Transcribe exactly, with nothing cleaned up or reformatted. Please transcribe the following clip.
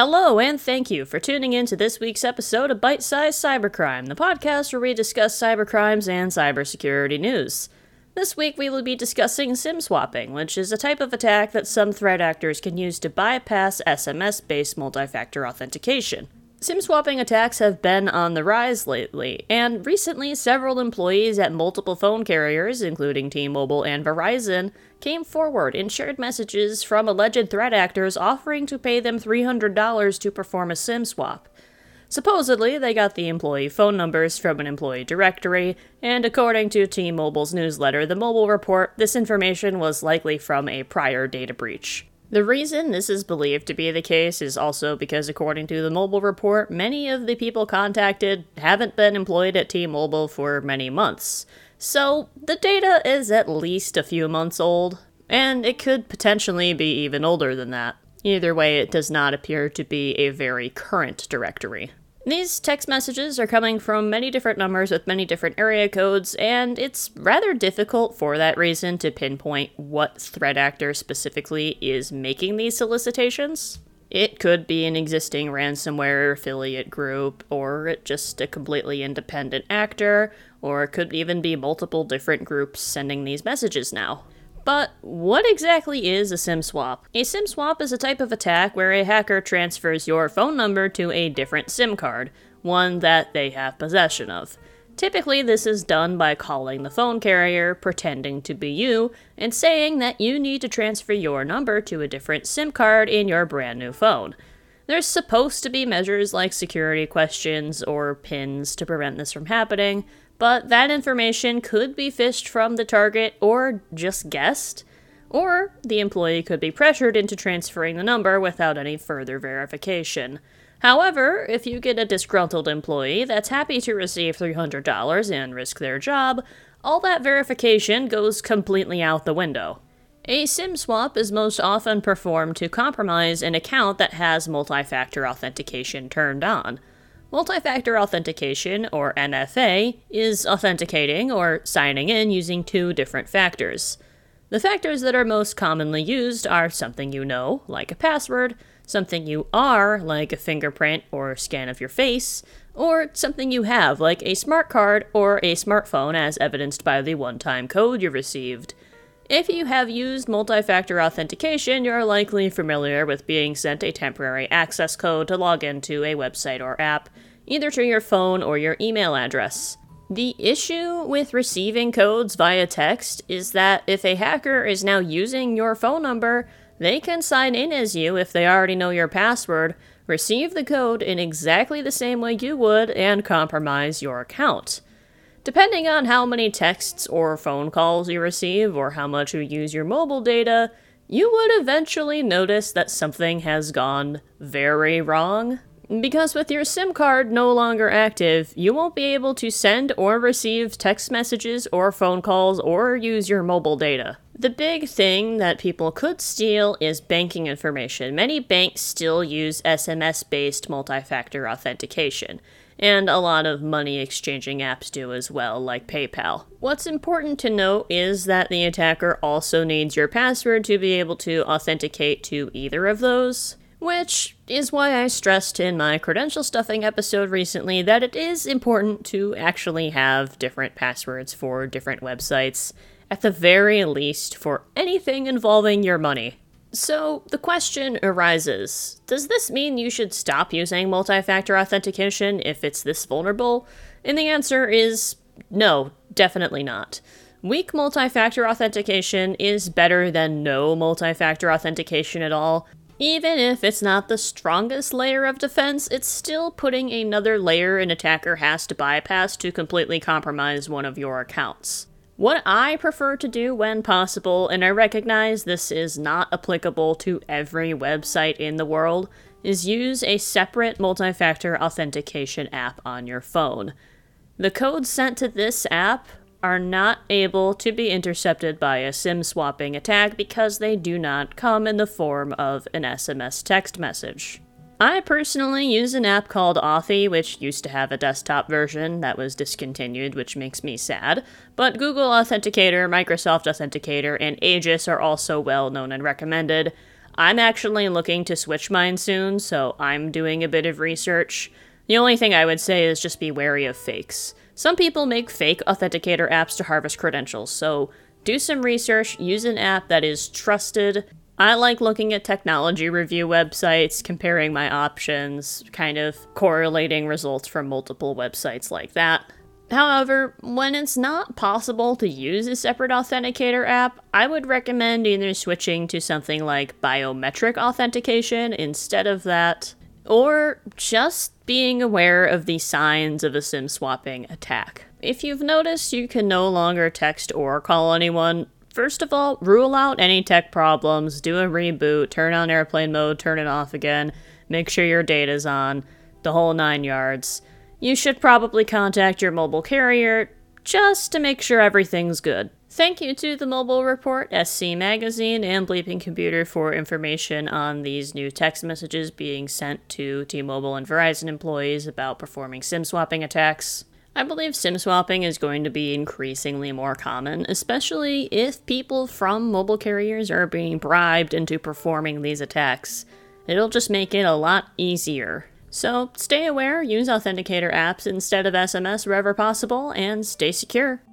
Hello, and thank you for tuning in to this week's episode of Bite Size Cybercrime, the podcast where we discuss cybercrimes and cybersecurity news. This week we will be discussing SIM swapping, which is a type of attack that some threat actors can use to bypass S M S-based multi-factor authentication. SIM swapping attacks have been on the rise lately, and recently several employees at multiple phone carriers, including T-Mobile and Verizon, came forward and shared messages from alleged threat actors offering to pay them three hundred dollars to perform a SIM swap. Supposedly, they got the employee phone numbers from an employee directory, and according to T-Mobile's newsletter, The Mobile Report, this information was likely from a prior data breach. The reason this is believed to be the case is also because, according to the Mobile Report, many of the people contacted haven't been employed at T-Mobile for many months. So, the data is at least a few months old, and it could potentially be even older than that. Either way, it does not appear to be a very current directory. These text messages are coming from many different numbers with many different area codes, and it's rather difficult for that reason to pinpoint what threat actor specifically is making these solicitations. It could be an existing ransomware affiliate group, or just a completely independent actor, or it could even be multiple different groups sending these messages now. But what exactly is a SIM swap? A SIM swap is a type of attack where a hacker transfers your phone number to a different SIM card, one that they have possession of. Typically, this is done by calling the phone carrier, pretending to be you, and saying that you need to transfer your number to a different SIM card in your brand new phone. There's supposed to be measures like security questions or pins to prevent this from happening, but that information could be phished from the target or just guessed, or the employee could be pressured into transferring the number without any further verification. However, if you get a disgruntled employee that's happy to receive three hundred dollars and risk their job, all that verification goes completely out the window. A SIM swap is most often performed to compromise an account that has multi-factor authentication turned on. Multi-factor authentication, or M F A, is authenticating or signing in using two different factors. The factors that are most commonly used are something you know, like a password, something you are, like a fingerprint or scan of your face, or something you have, like a smart card or a smartphone as evidenced by the one-time code you received. If you have used multi-factor authentication, you're likely familiar with being sent a temporary access code to log into a website or app, either to your phone or your email address. The issue with receiving codes via text is that if a hacker is now using your phone number, they can sign in as you if they already know your password, receive the code in exactly the same way you would, and compromise your account. Depending on how many texts or phone calls you receive, or how much you use your mobile data, you would eventually notice that something has gone very wrong. Because with your SIM card no longer active, you won't be able to send or receive text messages or phone calls or use your mobile data. The big thing that people could steal is banking information. Many banks still use S M S-based multi-factor authentication, and a lot of money exchanging apps do as well, like PayPal. What's important to note is that the attacker also needs your password to be able to authenticate to either of those, which is why I stressed in my credential stuffing episode recently that it is important to actually have different passwords for different websites, at the very least for anything involving your money. So, the question arises, does this mean you should stop using multi-factor authentication if it's this vulnerable? And the answer is no, definitely not. Weak multi-factor authentication is better than no multi-factor authentication at all. Even if it's not the strongest layer of defense, it's still putting another layer an attacker has to bypass to completely compromise one of your accounts. What I prefer to do when possible, and I recognize this is not applicable to every website in the world, is use a separate multi-factor authentication app on your phone. The codes sent to this app are not able to be intercepted by a SIM swapping attack because they do not come in the form of an S M S text message. I personally use an app called Authy, which used to have a desktop version that was discontinued, which makes me sad, but Google Authenticator, Microsoft Authenticator, and Aegis are also well known and recommended. I'm actually looking to switch mine soon, so I'm doing a bit of research. The only thing I would say is just be wary of fakes. Some people make fake authenticator apps to harvest credentials, so do some research, use an app that is trusted. I like looking at technology review websites, comparing my options, kind of correlating results from multiple websites like that. However, when it's not possible to use a separate authenticator app, I would recommend either switching to something like biometric authentication instead of that, or just being aware of the signs of a SIM swapping attack. If you've noticed you can no longer text or call anyone, first of all, rule out any tech problems, do a reboot, turn on airplane mode, turn it off again, make sure your data's on, the whole nine yards. You should probably contact your mobile carrier just to make sure everything's good. Thank you to The Mobile Report, S C Magazine, and Bleeping Computer for information on these new text messages being sent to T-Mobile and Verizon employees about performing SIM swapping attacks. I believe SIM swapping is going to be increasingly more common, especially if people from mobile carriers are being bribed into performing these attacks. It'll just make it a lot easier. So stay aware, use authenticator apps instead of S M S wherever possible, and stay secure.